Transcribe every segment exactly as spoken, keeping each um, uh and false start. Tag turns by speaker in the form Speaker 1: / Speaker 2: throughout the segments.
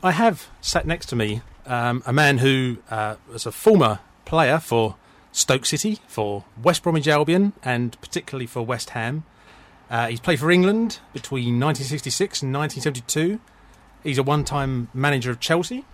Speaker 1: I have sat next to me um, a man who uh, was a former player for Stoke City, for West Bromwich Albion, and particularly for West Ham. Uh, he's played for England between nineteen sixty-six and nineteen seventy-two. He's a one-time manager of Chelsea.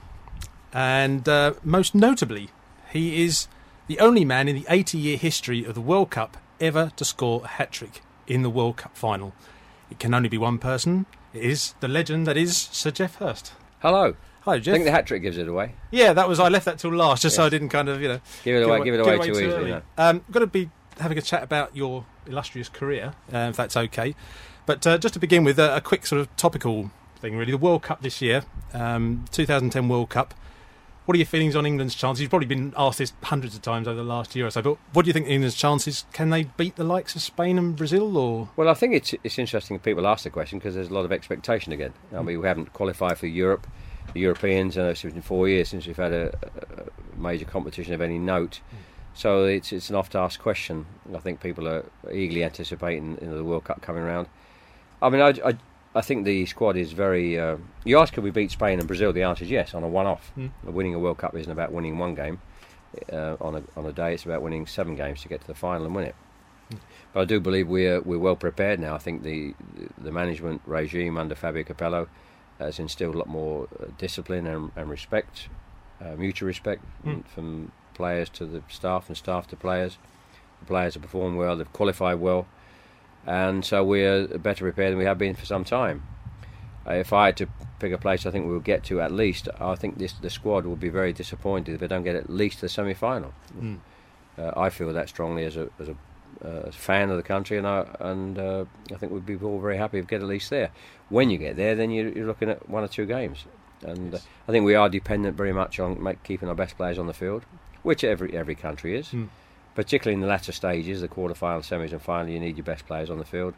Speaker 1: And uh, most notably, he is the only man in the eighty-year history of the World Cup ever to score a hat-trick in the World Cup final. It can only be one person. It is the legend that is Sir Geoff Hurst.
Speaker 2: Hello.
Speaker 1: Hi, Geoff.
Speaker 2: I think the hat-trick gives it away.
Speaker 1: Yeah, that was. I left that till last, just
Speaker 2: yes.
Speaker 1: so I didn't kind of, you know...
Speaker 2: Give it away, give it away, give it away too, too easily. No.
Speaker 1: Um, got to be having a chat about your illustrious career, uh, if that's okay. But uh, just to begin with, uh, a quick sort of topical thing, really. The World Cup this year, um, twenty ten World Cup. What are your feelings on England's chances? You've probably been asked this hundreds of times over the last year or so, but what do you think England's chances? Can they beat the likes of Spain and Brazil? Or
Speaker 2: Well, I think it's it's interesting that people ask the question because there's a lot of expectation again. I mean, we haven't qualified for Europe. The Europeans, I know it's been four years since we've had a, a major competition of any note. Mm. So it's it's an oft-asked question. I think people are eagerly anticipating you know, the World Cup coming around. I mean, I, I, I think the squad is very... Uh, you ask, could we beat Spain and Brazil? The answer is yes, on a one-off. Mm. Winning a World Cup isn't about winning one game. Uh, on a on a day, it's about winning seven games to get to the final and win it. Mm. But I do believe we're we're well prepared now. I think the the management regime under Fabio Capello has instilled a lot more uh, discipline and, and respect, uh, mutual respect mm. from players to the staff and staff to players. The players have performed well, they've qualified well, and so we're better prepared than we have been for some time. Uh, if I had to pick a place I think we'll get to at least, I think this the squad will be very disappointed if they don't get at least to the semi-final. Mm. Uh, I feel that strongly as a as a uh, fan of the country, and I and uh, I think we'd be all very happy if we get at least there. When you get there, then you're, you're looking at one or two games, and yes. uh, I think we are dependent very much on make, keeping our best players on the field, which every every country is. Mm. Particularly in the latter stages, the quarter-final, semis and final, you need your best players on the field.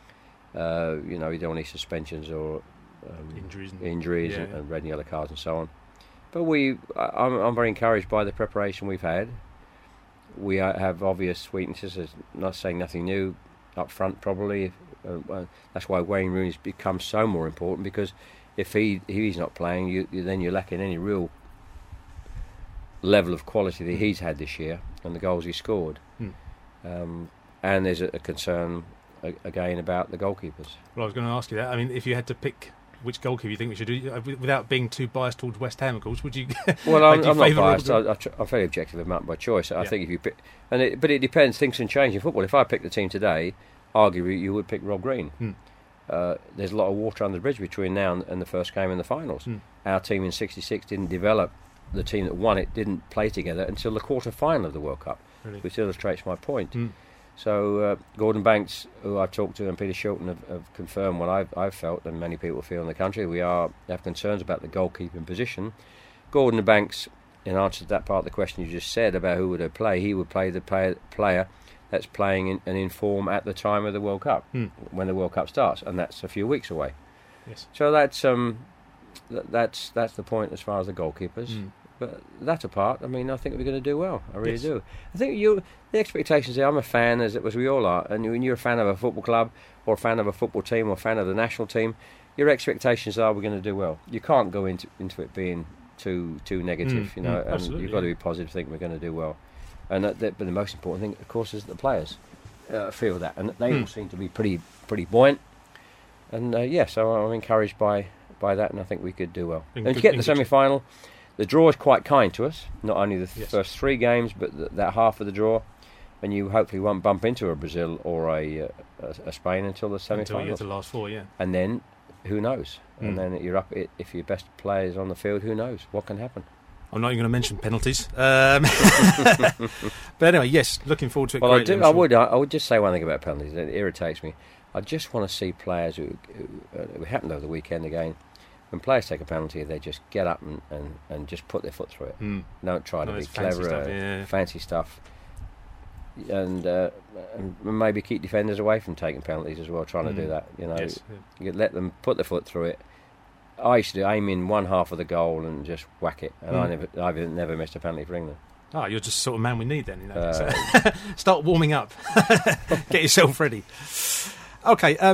Speaker 2: Uh, you know, you don't want any suspensions or um,
Speaker 1: injuries, and,
Speaker 2: injuries
Speaker 1: yeah,
Speaker 2: and,
Speaker 1: yeah.
Speaker 2: and red and yellow cards and so on. But we, I, I'm, I'm very encouraged by the preparation we've had. We are, have obvious weaknesses, as not saying nothing new, up front probably. Uh, well, that's why Wayne Rooney's become so more important, because if he if he's not playing, you, you, then you're lacking any real level of quality that he's had this year and the goals he scored. Hmm. Um, and there's a, a concern a, again about the goalkeepers.
Speaker 1: Well, I was going to ask you that. I mean, if you had to pick which goalkeeper you think we should do, uh, without being too biased towards West Ham, of course, would you?
Speaker 2: Well, I'm, I'm not biased. I, I, I'm fairly objective about my choice. I yeah. think if you pick, and it, but it depends. Things can change in football. If I picked the team today, arguably you would pick Rob Green. Hmm. Uh, there's a lot of water under the bridge between now and, and the first game in the finals. Hmm. Our team in sixty-six didn't develop. The team that won it didn't play together until the quarter final of the World Cup, really? Which illustrates my point. Mm. So uh, Gordon Banks, who I've talked to, and Peter Shilton have, have confirmed what I've, I've felt, and many people feel in the country. We are have concerns about the goalkeeping position. Gordon Banks, in answer to that part of the question you just said about who would they play, he would play the play, player that's playing in, and in form at the time of the World Cup, mm. when the World Cup starts, and that's a few weeks away.
Speaker 1: Yes. So
Speaker 2: that's um, th- that's that's the point as far as the goalkeepers. Mm. But that apart, I mean, I think we're going to do well. I really yes. do. I think you, the expectations there, I'm a fan, as, as we all are, and when you're a fan of a football club, or a fan of a football team, or a fan of the national team, your expectations are we're going to do well. You can't go into into it being too too negative, mm, you know,
Speaker 1: mm,
Speaker 2: and you've got to be positive, think we're going to do well. And that, that, but the most important thing, of course, is that the players uh, feel that, and they mm. all seem to be pretty pretty buoyant. And uh, yeah, so I'm encouraged by, by that, and I think we could do well. In and good, to get the semi-final... The draw is quite kind to us, not only the th- yes. first three games, but th- that half of the draw, and you hopefully won't bump into a Brazil or a, uh, a, a Spain until the semi-finals.
Speaker 1: Until you get to the last four, yeah.
Speaker 2: And then, who knows? Mm. And then you're up, if your best player is on the field, who knows? What can happen?
Speaker 1: I'm not even going to mention penalties. Um, but anyway, yes, looking forward to it.
Speaker 2: Well,
Speaker 1: greatly,
Speaker 2: I, do, I would I would just say one thing about penalties. It irritates me. I just want to see players who, who uh, it happened over the weekend again. When players take a penalty, they just get up and, and, and just put their foot through it. Mm. Don't try to no, be clever, fancy stuff, yeah. fancy stuff. And, uh, and maybe keep defenders away from taking penalties as well, trying mm. to do that. You know,
Speaker 1: yes.
Speaker 2: you let them put their foot through it. I used to aim in one half of the goal and just whack it, and mm. I never, I've never missed a penalty for England.
Speaker 1: Oh, you're just the sort of man we need then. You know?
Speaker 2: Uh,
Speaker 1: Start warming up. Get yourself ready. Okay. Um,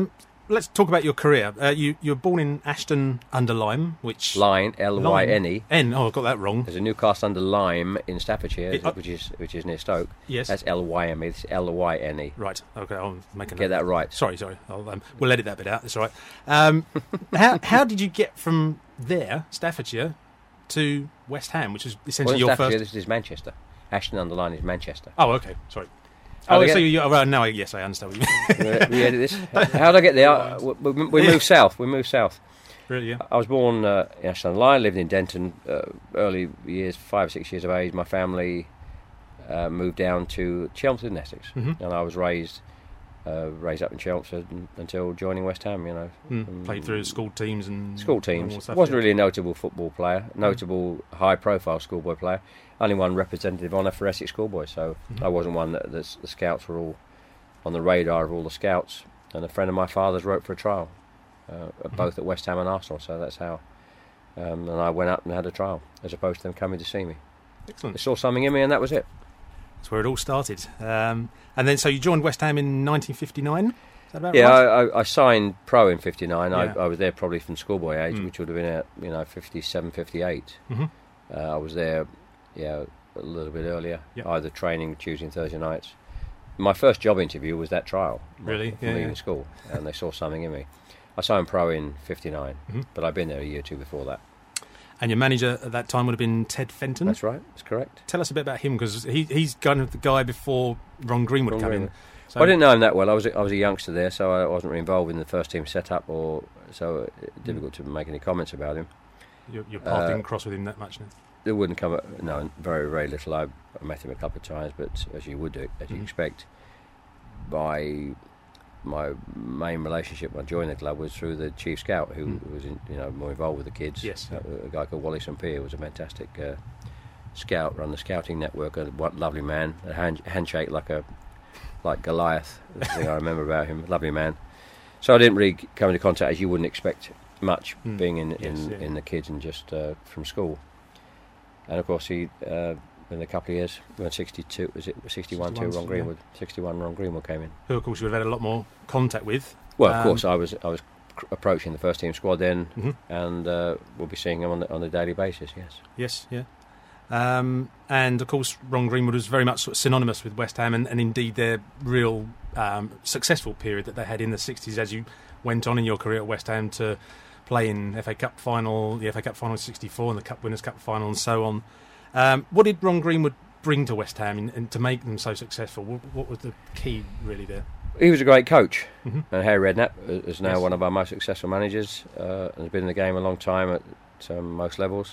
Speaker 1: let's talk about your career. Uh, you you were born in Ashton under Lyme, which
Speaker 2: Lyne, L Y N E.
Speaker 1: N. Oh, I got that wrong.
Speaker 2: There's a Newcastle under Lyme in Staffordshire,
Speaker 1: It- uh,
Speaker 2: which is which is near Stoke.
Speaker 1: Yes.
Speaker 2: That's L Y M E. This is L Y N E.
Speaker 1: Right. Okay. I'll make a
Speaker 2: Get
Speaker 1: note.
Speaker 2: that right.
Speaker 1: Sorry, sorry. I'll, um, we'll edit that bit out. That's all right. Um, how how did you get from there, Staffordshire, to West Ham, which is
Speaker 2: Well,
Speaker 1: essentially
Speaker 2: in
Speaker 1: your
Speaker 2: Staffordshire,
Speaker 1: first?
Speaker 2: this is Manchester. Ashton under Lyne is Manchester.
Speaker 1: Oh, okay. Sorry.
Speaker 2: How
Speaker 1: Oh,
Speaker 2: do I
Speaker 1: so
Speaker 2: get-
Speaker 1: you, well, now I- yes, I understand what you mean.
Speaker 2: we, we edit this. How did I get there? I- we we, we moved south. We moved south.
Speaker 1: Really? Yeah.
Speaker 2: I was born uh, in Ashton under Lyne, lived in Denton, uh, early years, five or six years of age. My family uh, moved down to Chelmsford in Essex,
Speaker 1: Mhm.
Speaker 2: and I was raised uh, raised up in Chelmsford n- until joining West Ham. You know,
Speaker 1: Mm.
Speaker 2: Um,
Speaker 1: Played through school teams and
Speaker 2: school
Speaker 1: and all
Speaker 2: teams.
Speaker 1: stuff,
Speaker 2: Wasn't
Speaker 1: yeah.
Speaker 2: really a notable football player, notable high-profile schoolboy player. Only one representative honour for Essex schoolboys, so
Speaker 1: Mhm.
Speaker 2: I wasn't one that the, the scouts were all on the radar of all the scouts. And a friend of my father's wrote for a trial, uh, both at West Ham and Arsenal. So that's how. Um, and I went up and had a trial, as opposed to them coming to see me. They
Speaker 1: Excellent.
Speaker 2: saw something in me, and that was it.
Speaker 1: That's where it all started. Um, and then, so you joined West Ham in nineteen fifty-nine. Is that about
Speaker 2: Yeah,
Speaker 1: right?
Speaker 2: I, I, I signed pro in fifty-nine.
Speaker 1: Yeah.
Speaker 2: I, I was there probably from schoolboy age,
Speaker 1: Mm.
Speaker 2: which would have been at you know fifty-seven, fifty-eight.
Speaker 1: hmm
Speaker 2: Uh, I was there, yeah, a little bit earlier.
Speaker 1: Yep.
Speaker 2: Either training Tuesday and Thursday nights. My first job interview was that trial.
Speaker 1: Really?
Speaker 2: From
Speaker 1: Yeah,
Speaker 2: leaving
Speaker 1: yeah.
Speaker 2: school, and they saw something in me. I signed pro in fifty-nine,
Speaker 1: Mhm.
Speaker 2: but I'd been there a year or two before that.
Speaker 1: And your manager at that time would have been Ted Fenton.
Speaker 2: That's right. That's correct.
Speaker 1: Tell us a bit about him, because he, he's kind of the guy before Ron Greenwood
Speaker 2: Ron
Speaker 1: came in.
Speaker 2: Greenwood.
Speaker 1: So,
Speaker 2: Well, I didn't know him that well. I was a, I was a youngster there, so I wasn't really involved in the first team setup, or so uh, difficult to make any comments about him.
Speaker 1: your, your path
Speaker 2: uh,
Speaker 1: didn't cross with him that much. No?
Speaker 2: There wouldn't come, a, no, very very little. I, I met him a couple of times, but as you would do, as you
Speaker 1: Mhm.
Speaker 2: expect, by my main relationship when I joined the club was through the chief scout, who
Speaker 1: Mm.
Speaker 2: was in, you know more involved with the kids.
Speaker 1: Yes.
Speaker 2: Uh, a guy called Wally Saint Pierre was a fantastic uh, scout, run the scouting network. A what lovely man, a hand, handshake like a like Goliath. That's the thing I remember about him. Lovely man. So I didn't really come into contact, as you wouldn't expect much,
Speaker 1: Mm.
Speaker 2: being in
Speaker 1: Yes,
Speaker 2: in,
Speaker 1: yeah.
Speaker 2: in the kids and just uh, from school. And of course he. Uh, in a couple of years, when sixty-two, was it sixty-one to
Speaker 1: sixty-one,
Speaker 2: Ron
Speaker 1: yeah.
Speaker 2: Greenwood? sixty-one, Ron Greenwood came in.
Speaker 1: Who, of course, you would have had a lot more contact with.
Speaker 2: Well, of
Speaker 1: Um,
Speaker 2: course, I was I was cr- approaching the first team squad then,
Speaker 1: Mhm.
Speaker 2: and uh, we'll be seeing him on the, on a daily basis. Yes,
Speaker 1: Yes, yeah. Um, and of course, Ron Greenwood was very much sort of synonymous with West Ham, and, and indeed their real um, successful period that they had in the sixties as you went on in your career at West Ham to play in F A Cup final, the F A Cup final in sixty-four, and the Cup Winners' Cup final, and so on. Um, what did Ron Greenwood bring to West Ham in, in, to make them so successful? What, what was the key really there?
Speaker 2: he was a great coach.
Speaker 1: Mhm.
Speaker 2: And Harry Redknapp is- is now
Speaker 1: Yes.
Speaker 2: one of our most successful managers, uh, and has been in the game a long time at um, most levels.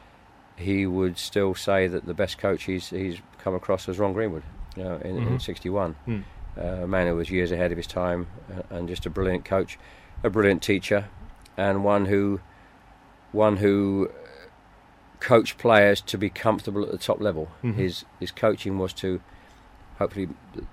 Speaker 2: He would still say that the best coach he's he's come across was Ron Greenwood, you know, in, in
Speaker 1: Mhm.
Speaker 2: sixty-one.
Speaker 1: Mm.
Speaker 2: Uh, a man who was years ahead of his time, uh, and just a brilliant coach, a brilliant teacher, and one who one who coached players to be comfortable at the top level.
Speaker 1: Mhm.
Speaker 2: His his coaching was to hopefully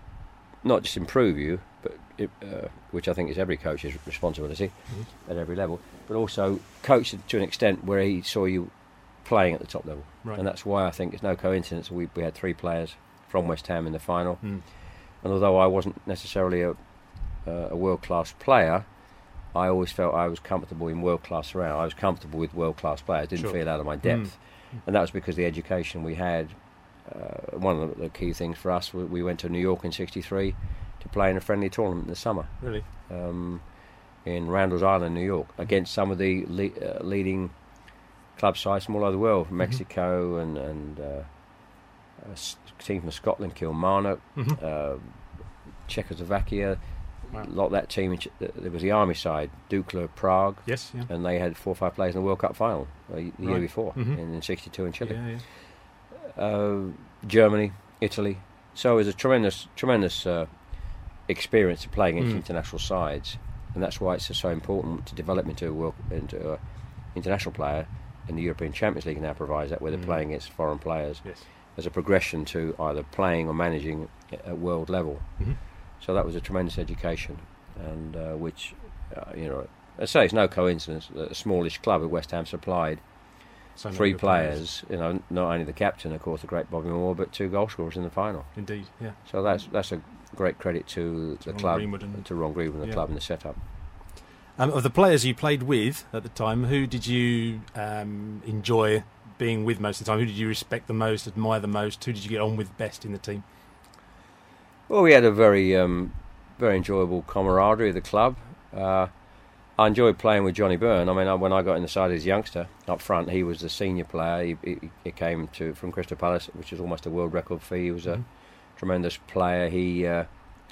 Speaker 2: not just improve you, but it, uh, which I think is every coach's responsibility
Speaker 1: Mhm.
Speaker 2: at every level, but also coach to an extent where he saw you playing at the top level.
Speaker 1: Right.
Speaker 2: And that's why I think it's no coincidence we we had three players from West Ham in the final.
Speaker 1: Mm.
Speaker 2: And although I wasn't necessarily a, uh, a world-class player, I always felt I was comfortable in world-class surround. I was comfortable with world-class players, didn't
Speaker 1: Sure.
Speaker 2: feel out of my depth.
Speaker 1: Mm.
Speaker 2: And that was because the education we had, uh, one of the, the key things for us, we, we went to New York in sixty-three to play in a friendly tournament in the summer
Speaker 1: Really?
Speaker 2: um, in Randall's Island, New York, against some of the le- uh, leading club sides from all over the world, from
Speaker 1: Mhm.
Speaker 2: Mexico and, and uh, a s- team from Scotland, Kilmarnock,
Speaker 1: Mhm.
Speaker 2: uh, Czechoslovakia,
Speaker 1: Wow.
Speaker 2: a lot of that team. In Ch- uh, there was the army side, Dukla Prague,
Speaker 1: Yes, yeah.
Speaker 2: and they had four or five players in the World Cup final uh, the year
Speaker 1: Right.
Speaker 2: before
Speaker 1: Mhm.
Speaker 2: in, in sixty-two in Chile.
Speaker 1: Yeah, yeah.
Speaker 2: Uh, Germany, Italy. So it was a tremendous, tremendous uh, experience of playing against
Speaker 1: Mm.
Speaker 2: international sides, and that's why it's so important to develop into a world, into a international player. And the European Champions League now provides that, where they're
Speaker 1: Mm.
Speaker 2: playing against foreign players
Speaker 1: Yes.
Speaker 2: as a progression to either playing or managing at world level.
Speaker 1: Mhm.
Speaker 2: So that was a tremendous education, and uh, which, uh, you know, I say it's no coincidence that a smallish club at West Ham supplied
Speaker 1: So many
Speaker 2: three
Speaker 1: good
Speaker 2: players. You know, not only the captain, of course, the great Bobby Moore, but two goal scorers in the final.
Speaker 1: Indeed, yeah.
Speaker 2: So that's that's a great credit to the
Speaker 1: Ron
Speaker 2: club,
Speaker 1: Greenwood and-
Speaker 2: to Ron Greenwood and the
Speaker 1: yeah.
Speaker 2: club and the setup.
Speaker 1: Um, of the players you played with at the time, who did you um, enjoy being with most of the time? Who did you respect the most, admire the most? Who did you get on with best in the team?
Speaker 2: Well, we had a very, um, very enjoyable camaraderie of the club. Uh, I enjoyed playing with Johnny Byrne. I mean, I, when I got in the side as a youngster up front, he was the senior player. He, he, he came to from Crystal Palace, which is almost a world record fee. He was a mm-hmm. tremendous player. He uh,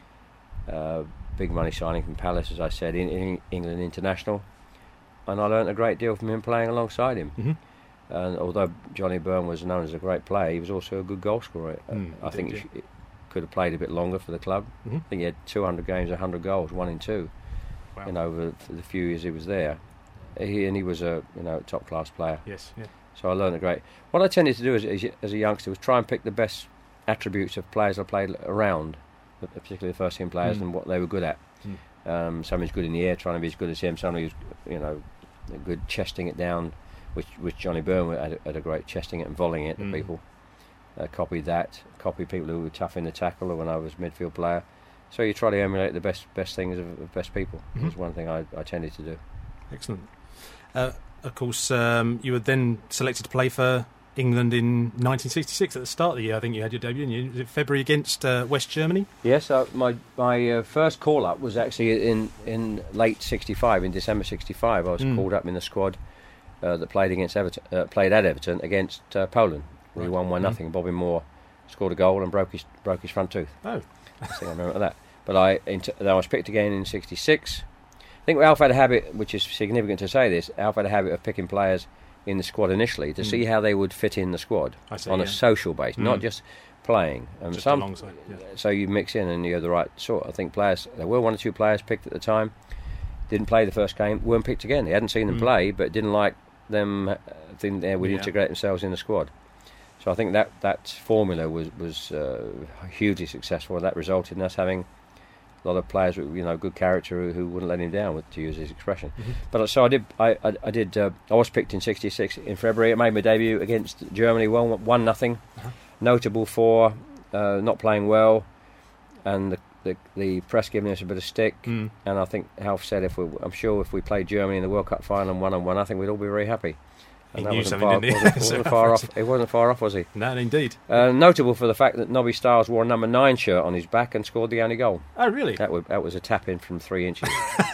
Speaker 2: uh, big money signing from Palace, as I said, in, in England international, and I learnt a great deal from him playing alongside him.
Speaker 1: Mm-hmm.
Speaker 2: And although Johnny Byrne was known as a great player, he was also a good goal scorer.
Speaker 1: Mm,
Speaker 2: I think
Speaker 1: did,
Speaker 2: he sh- could have played a bit longer for the club.
Speaker 1: Mm-hmm.
Speaker 2: I think he had two hundred games, one hundred goals, one in two.
Speaker 1: Wow.
Speaker 2: You know, over the few years he was there, he, and he was a you know top class player.
Speaker 1: Yes, yeah.
Speaker 2: So I learned a great. What I tended to do as, as, as a youngster was try and pick the best attributes of players I played around, particularly the first team players, mm. and what they were good at. Mm. Um, somebody's good in the air, trying to be as good as him. Somebody who's you know good chesting it down, which which Johnny Byrne had, had a great chesting it and volleying it
Speaker 1: mm.
Speaker 2: to people. Uh, copied that. Copied people who were tough in the tackle, or when I was midfield player. So you try to emulate the best best things of, of best people.
Speaker 1: Mm-hmm.
Speaker 2: Is one thing I, I tended to do.
Speaker 1: Excellent. Uh, of course, um, you were then selected to play for England in nineteen sixty-six at the start of the year. I think you had your debut in was it February against uh, West Germany.
Speaker 2: Yes, uh, my my uh, first call up was actually in in late sixty-five, in December sixty-five. I was mm. called up in the squad uh, that played against Everton, uh, played at Everton against uh, Poland. We right. won one nothing. Mm. Bobby Moore scored a goal and broke his broke his front tooth.
Speaker 1: Oh.
Speaker 2: I think I remember that. But I, inter- I was picked again in sixty-six. I think Alf had a habit, which is significant to say this, Alf had a habit of picking players in the squad initially to mm. see how they would fit in the squad
Speaker 1: see,
Speaker 2: on
Speaker 1: yeah.
Speaker 2: a social base, mm. not just playing.
Speaker 1: Um, just
Speaker 2: some,
Speaker 1: alongside, yeah.
Speaker 2: So you mix in and you're the right sort. I think players, there were one or two players picked at the time, didn't play the first game, weren't picked again. They hadn't seen them mm. play, but didn't like them, uh, think they would yeah. integrate themselves in the squad. So I think that, that formula was, was uh, hugely successful. That resulted in us having a lot of players with you know good character who, who wouldn't let him down, to use his expression. Mm-hmm. But so I did. I I, I did. Uh, I was picked in sixty-six in February. I made my debut against Germany. One one nothing. Uh-huh. Notable for uh, not playing well, and the, the the press giving us a bit of stick. Mm. And I think Alf said if we, I'm sure if we played Germany in the World Cup final and won and one, I think we'd all be very happy.
Speaker 1: And
Speaker 2: he
Speaker 1: that
Speaker 2: knew
Speaker 1: wasn't
Speaker 2: something,
Speaker 1: far,
Speaker 2: didn't he? Wasn't, wasn't far off. It wasn't far off, was he?
Speaker 1: No, indeed.
Speaker 2: Uh, notable for the fact that Nobby Stiles wore a number nine shirt on his back and scored the only goal.
Speaker 1: Oh, really?
Speaker 2: That, would, that was a tap in from three inches.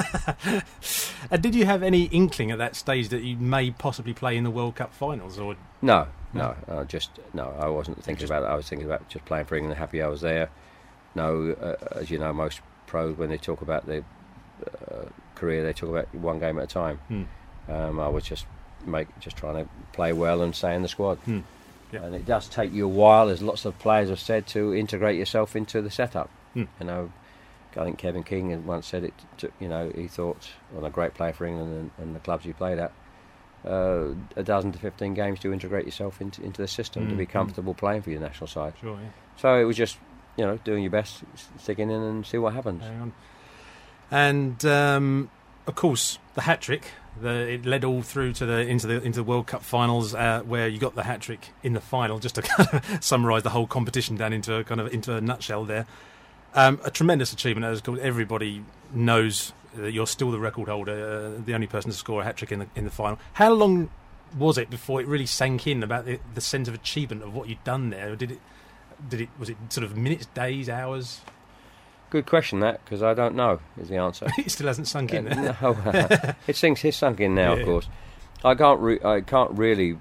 Speaker 1: And did you have any inkling at that stage that you may possibly play in the World Cup finals, or
Speaker 2: no, no, no uh, just no. I wasn't thinking about it. I was thinking about just playing for England. Happy I was there. No, uh, as you know, most pros when they talk about their uh, career, they talk about one game at a time. Hmm. Um, I was just. Make just trying to play well and stay in the squad,
Speaker 1: hmm. yep.
Speaker 2: and it does take you a while, as lots of players have said, to integrate yourself into the setup. Hmm. You know, I think Kevin King had once said it. To, you know, he thought, well, a great player for England and, and the clubs he played at, uh, a dozen to fifteen games to integrate yourself into into the system, hmm. to be comfortable hmm. playing for your national side.
Speaker 1: Sure, yeah.
Speaker 2: So it was just you know doing your best, sticking in and see what happens.
Speaker 1: Hang on. And um, of course, the hat trick. The, it led all through to the into the into the World Cup finals, uh, where you got the hat trick in the final. Just to kind of summarise the whole competition down into a kind of into a nutshell, there, um, a tremendous achievement. As everybody knows, that you're still the record holder, uh, the only person to score a hat trick in the in the final. How long was it before it really sank in about the, the sense of achievement of what you'd done there? Did it? Did it? Was it sort of minutes, days, hours?
Speaker 2: Good question, that, because I don't know is the answer.
Speaker 1: It still hasn't sunk in.
Speaker 2: Uh, no, uh, it sinks. It's sunk in now, yeah. Of course. I can't. Re- I can't really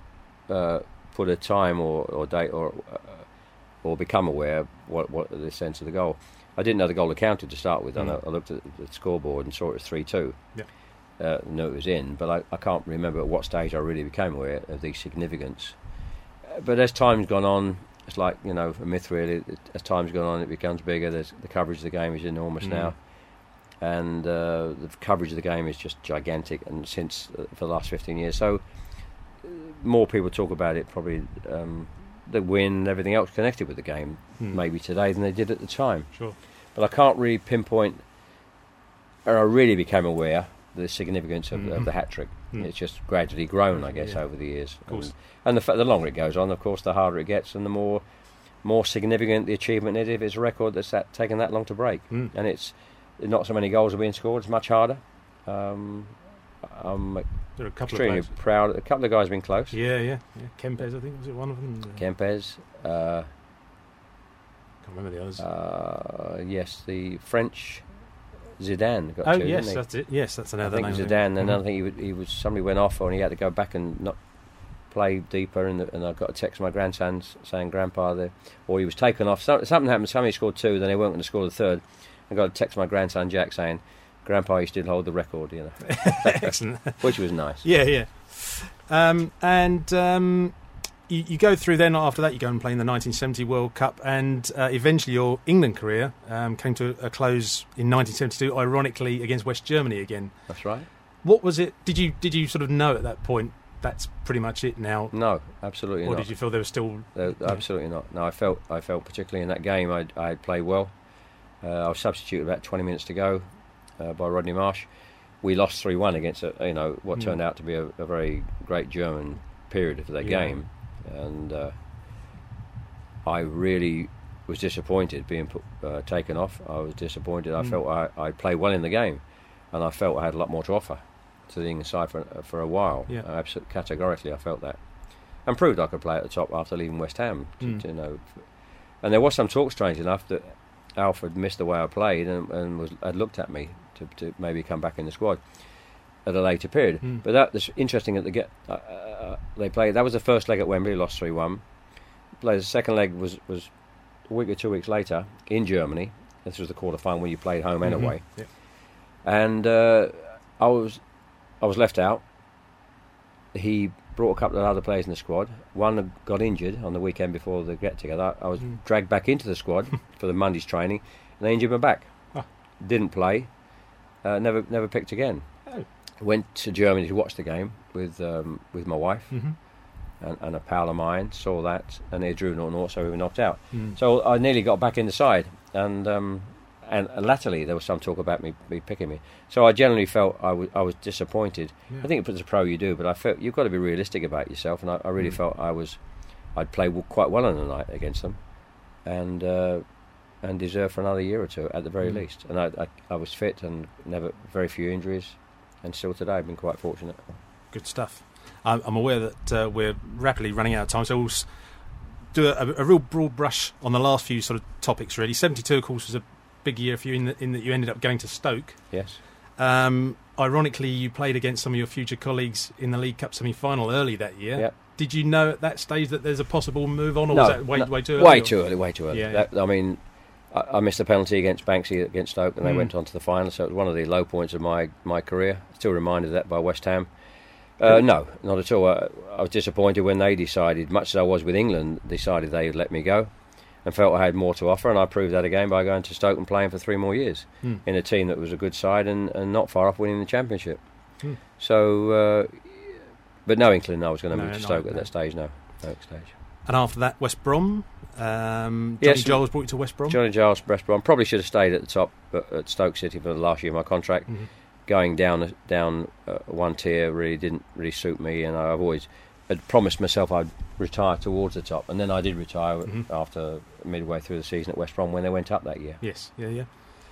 Speaker 2: uh, put a time or, or date or uh, or become aware of what what the sense of the goal. I didn't know the goal had counted to start with. Mm. I, I looked at the scoreboard and saw it was three two.
Speaker 1: Yeah.
Speaker 2: Uh, knew it was in, but I, I can't remember at what stage I really became aware of the significance. Uh, but as time's gone on. It's like, you know, a myth really. As time's gone on, it becomes bigger. There's, the coverage of the game is enormous mm. now. And uh, the coverage of the game is just gigantic, and since uh, for the last fifteen years. So uh, more people talk about it, probably um, the win and everything else connected with the game, mm. maybe today than they did at the time.
Speaker 1: Sure.
Speaker 2: But I can't really pinpoint, or I really became aware of the significance of, mm-hmm. of the hat-trick. Mm. It's just gradually grown, I guess, yeah. over the years.
Speaker 1: Of course.
Speaker 2: And, and the, the longer it goes on, of course, the harder it gets, and the more more significant the achievement is if it's a record that's that, taken that long to break. Mm. And it's not so many goals are being scored, it's much harder. Um, I'm
Speaker 1: There are a couple
Speaker 2: extremely
Speaker 1: of players.
Speaker 2: proud. A couple of guys have been close.
Speaker 1: Yeah, yeah, yeah. Kempes, I think, was it one of them? Uh,
Speaker 2: Kempes. Uh,
Speaker 1: can't remember the others.
Speaker 2: uh, yes, the French Zidane got
Speaker 1: oh,
Speaker 2: two.
Speaker 1: yes,
Speaker 2: didn't he?
Speaker 1: that's it. Yes, that's
Speaker 2: I
Speaker 1: another
Speaker 2: think
Speaker 1: name.
Speaker 2: Zidane, and
Speaker 1: Mhm.
Speaker 2: I think he, would, he was somebody went off, and he had to go back and not play deeper. And, the, and I got a text from my grandson saying, "Grandpa," the, or he was taken off. So, something happened. Somebody scored two, then they weren't going to score the third. I got a text from my grandson Jack saying, "Grandpa, you still hold the record," you know,
Speaker 1: Excellent.
Speaker 2: which was nice.
Speaker 1: Yeah, yeah. Um, and um, you, you go through then, after that, you go and play in the nineteen seventy World Cup, and uh, eventually your England career um, came to a close in nineteen seventy-two, ironically, against West Germany again.
Speaker 2: That's right.
Speaker 1: What was it? Did you did you sort of know at that point that's pretty much it now?
Speaker 2: No, absolutely
Speaker 1: Or
Speaker 2: not.
Speaker 1: did you feel there was still...
Speaker 2: Uh, absolutely not. No, I felt I felt particularly in that game I I played well. Uh, I was substituted about twenty minutes to go uh, by Rodney Marsh. We lost three one against a, you know what
Speaker 1: Mm.
Speaker 2: turned out to be a, a very great German period of that
Speaker 1: Yeah.
Speaker 2: game, and uh, I really was disappointed being put, uh, taken off. I was disappointed. I
Speaker 1: Mm.
Speaker 2: felt I, I played well in the game, and I felt I had a lot more to offer to the England side for for a while.
Speaker 1: Yeah.
Speaker 2: Uh, absolutely, categorically, I felt that, and proved I could play at the top after leaving West Ham. To,
Speaker 1: Mm.
Speaker 2: to, you know, and there was some talk, strange enough, that Alfred missed the way I played and, and was had looked at me to, to maybe come back in the squad at a later period.
Speaker 1: Mm.
Speaker 2: But that was interesting that they get uh, uh, they played. That was the first leg at Wembley, lost three one. Played the second leg was was a week or two weeks later in Germany. This was the quarter final when you played home
Speaker 1: Mhm.
Speaker 2: anyway,
Speaker 1: Yeah.
Speaker 2: and uh, I was I was left out. He brought a couple of other players in the squad. One got injured on the weekend before the get together. I was
Speaker 1: Mm.
Speaker 2: dragged back into the squad for the Monday's training, and they injured my back.
Speaker 1: Ah.
Speaker 2: Didn't play. Uh, never never picked again.
Speaker 1: Oh.
Speaker 2: Went to Germany to watch the game with um, with my wife
Speaker 1: Mhm.
Speaker 2: and, and a pal of mine. Saw that, and they drew naught naught, so we were knocked out.
Speaker 1: Mm.
Speaker 2: So I nearly got back in the side, and um, and latterly there was some talk about me, me picking me. So I generally felt I was I was disappointed.
Speaker 1: Yeah.
Speaker 2: I think as a pro you do, but I felt you've got to be realistic about yourself, and I, I really
Speaker 1: Mm.
Speaker 2: felt I was I'd played w- quite well on the night against them, and uh, and deserved for another year or two at the very
Speaker 1: Mm.
Speaker 2: least. And I, I I was fit and never very few injuries, and still today I've been quite fortunate.
Speaker 1: Good stuff. I'm, I'm aware that uh, we're rapidly running out of time, so we'll s- do a, a real broad brush on the last few sort of topics, really. seventy-two, of course, was a big year for you in, the, in that you ended up going to Stoke.
Speaker 2: Yes.
Speaker 1: Um, ironically, you played against some of your future colleagues in the League Cup semi-final early that year.
Speaker 2: Yep.
Speaker 1: Did you know at that stage that there's a possible move on, or
Speaker 2: No,
Speaker 1: was that way,
Speaker 2: no,
Speaker 1: way too early?
Speaker 2: Way
Speaker 1: or-
Speaker 2: too early, way too early.
Speaker 1: Yeah,
Speaker 2: That, I mean, I, I missed a penalty against Banksy against Stoke, and they
Speaker 1: Mm.
Speaker 2: went on to the final, so it was one of the low points of my, my career. Still reminded of that by West Ham. Uh, no, not at all. I, I was disappointed when they decided, much as I was with England, decided they would let me go, and felt I had more to offer, and I proved that again by going to Stoke and playing for three more years
Speaker 1: Mm.
Speaker 2: in a team that was a good side and, and not far off winning the championship.
Speaker 1: Mm.
Speaker 2: So, uh, but no inkling I was going to
Speaker 1: No,
Speaker 2: move to
Speaker 1: no,
Speaker 2: Stoke
Speaker 1: no.
Speaker 2: at that stage, no. No stage.
Speaker 1: And after that, West Brom. Um, Johnny
Speaker 2: Yes,
Speaker 1: Giles brought you to West Brom.
Speaker 2: Johnny Giles, West Brom. Probably should have stayed at the top but at Stoke City for the last year of my contract.
Speaker 1: Mhm.
Speaker 2: Going down down uh, one tier really didn't really suit me, and I've always had promised myself I'd retire towards the top, and then I did retire
Speaker 1: Mhm.
Speaker 2: after midway through the season at West Brom when they went up that year.
Speaker 1: Yes, yeah, yeah.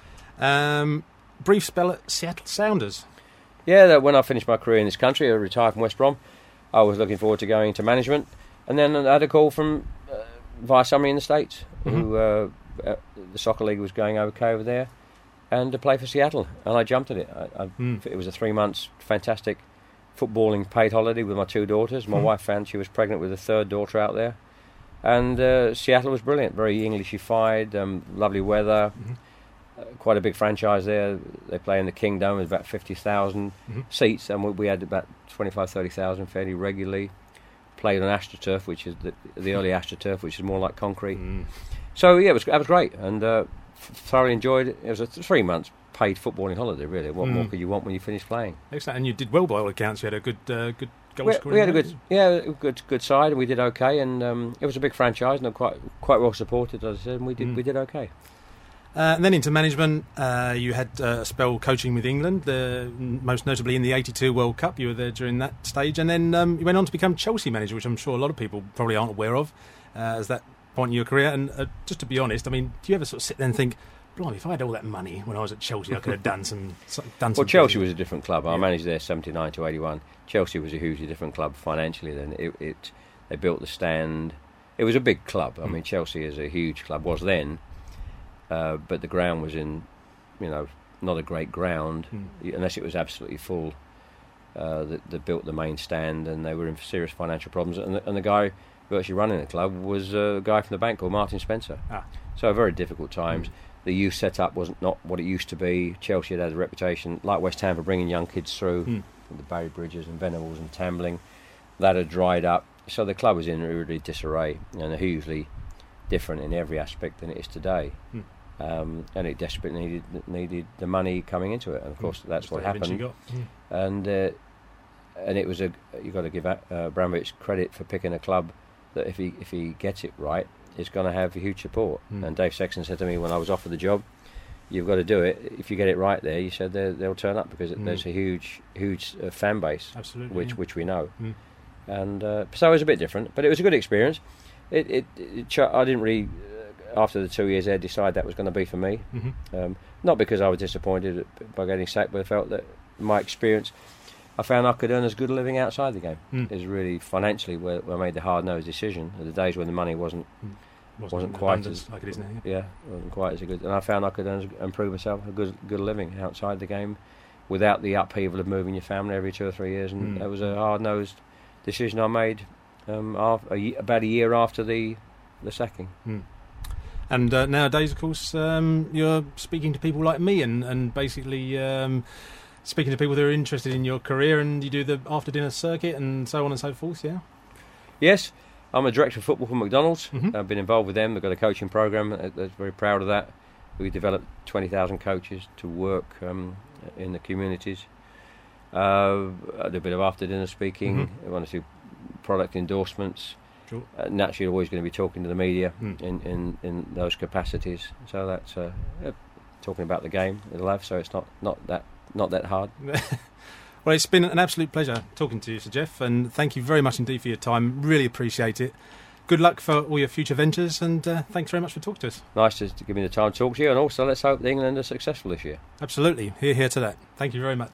Speaker 1: Um, brief spell at Seattle Sounders.
Speaker 2: Yeah, that when I finished my career in this country, I retired from West Brom. I was looking forward to going into management, and then I had a call from uh, via somebody in the States who uh, uh, the soccer league was going okay over there, and to play for Seattle, and I jumped at it. I, I,
Speaker 1: Mm.
Speaker 2: It was a three months fantastic footballing paid holiday with my two daughters. My
Speaker 1: Mhm.
Speaker 2: wife found she was pregnant with a third daughter out there, and uh, Seattle was brilliant, very Englishified, um, lovely weather.
Speaker 1: Mhm.
Speaker 2: Uh, quite a big franchise there. They play in the Kingdom with about fifty thousand
Speaker 1: Mhm.
Speaker 2: seats, and we, we had about twenty-five, thirty thousand fairly regularly. Played on AstroTurf, which is the, the early AstroTurf, which is more like concrete.
Speaker 1: Mm.
Speaker 2: So yeah, it was that was great, and uh, f- thoroughly enjoyed it. It was a th- three months paid footballing holiday. Really, what more
Speaker 1: Mm.
Speaker 2: could you want when you finish playing?
Speaker 1: Excellent. And you did well by all accounts. You had a good, uh, good goal
Speaker 2: We,
Speaker 1: scoring.
Speaker 2: we had a
Speaker 1: rate.
Speaker 2: good, yeah, a good good side, and we did okay. And um, it was a big franchise, and quite quite well supported, as I said. And we did
Speaker 1: Mm.
Speaker 2: we did okay.
Speaker 1: Uh, and then into management, uh, you had uh, a spell coaching with England, the, most notably in the eighty-two World Cup. You were there during that stage. And then um, you went on to become Chelsea manager, which I'm sure a lot of people probably aren't aware of uh, as that point in your career. And uh, just to be honest, I mean, do you ever sort of sit there and think, blimey, if I had all that money when I was at Chelsea, I could have done some done some.
Speaker 2: Well, Chelsea was a different club. I
Speaker 1: Yeah.
Speaker 2: managed there seventy-nine to eighty-one. Chelsea was a hugely different club financially then. It, it they built the stand. It was a big club. I
Speaker 1: Mm.
Speaker 2: mean, Chelsea is a huge club, was then, uh, but the ground was in, you know, not a great ground
Speaker 1: Mm.
Speaker 2: unless it was absolutely full. Uh, that, that built the main stand, and they were in serious financial problems. And the, and the guy virtually running the club was a guy from the bank called Martin Spencer.
Speaker 1: Ah.
Speaker 2: So very difficult times.
Speaker 1: Mm.
Speaker 2: The youth setup wasn't not what it used to be. Chelsea had had a reputation, like West Ham, for bringing young kids through,
Speaker 1: Mm.
Speaker 2: the Barry Bridges and Venables and Tambling. That had dried up. So the club was in really disarray and hugely different in every aspect than it is today.
Speaker 1: Mm.
Speaker 2: Um, and it desperately needed needed the money coming into it. And of course,
Speaker 1: Mm.
Speaker 2: that's
Speaker 1: Which
Speaker 2: what
Speaker 1: they eventually
Speaker 2: happened.
Speaker 1: got. Mm.
Speaker 2: And uh, and it was a you got to give uh, Abramovich credit for picking a club that if he if he gets it right, is going to have huge support.
Speaker 1: Mm.
Speaker 2: And Dave Sexton said to me when I was offered the job, "You've got to do it. If you get it right there," you said they'll turn up because
Speaker 1: Mm.
Speaker 2: there's a huge huge uh, fan base,
Speaker 1: Absolutely.
Speaker 2: which
Speaker 1: yeah.
Speaker 2: which we know.
Speaker 1: Mm.
Speaker 2: And uh, so it was a bit different, but it was a good experience. It it, it ch- I didn't really uh, after the two years there decide that was going to be for me.
Speaker 1: Mhm.
Speaker 2: Um, not because I was disappointed by getting sacked, but I felt that my experience, I found I could earn as good a living outside the game.
Speaker 1: Mm.
Speaker 2: Is really financially where, where I made the hard-nosed decision. The days when the money wasn't wasn't
Speaker 1: in
Speaker 2: quite
Speaker 1: abundance
Speaker 2: as-
Speaker 1: like it is now. Yeah.
Speaker 2: yeah wasn't quite as good, and I found I could earn, improve myself a good good living outside the game, without the upheaval of moving your family every two or three years. And
Speaker 1: Mm.
Speaker 2: that was a hard-nosed decision I made um, after, a ye- about a year after the the sacking.
Speaker 1: Mm. And uh, nowadays, of course, um, you're speaking to people like me and, and basically um, speaking to people that are interested in your career, and you do the after-dinner circuit and so on and so forth, yeah?
Speaker 2: Yes, I'm a director of football for McDonald's.
Speaker 1: Mhm.
Speaker 2: I've been involved with them. They've got a coaching program. uh, I'm very proud of that. We developed twenty thousand coaches to work um, in the communities. Uh, I do a bit of after dinner speaking.
Speaker 1: Mhm.
Speaker 2: I want to do product endorsements.
Speaker 1: Sure.
Speaker 2: Uh, naturally, always going to be talking to the media
Speaker 1: Mm.
Speaker 2: in, in, in those capacities. So that's uh, yeah, talking about the game it'll have. So it's not, not that not that hard.
Speaker 1: Well, it's been an absolute pleasure talking to you, Sir Jeff, and thank you very much indeed for your time. Really appreciate it. Good luck for all your future ventures, and uh, thanks very much for talking to us.
Speaker 2: Nice to, to give me the time to talk to you, and also let's hope that England are successful this year.
Speaker 1: Absolutely. Hear, hear to that. Thank you very much.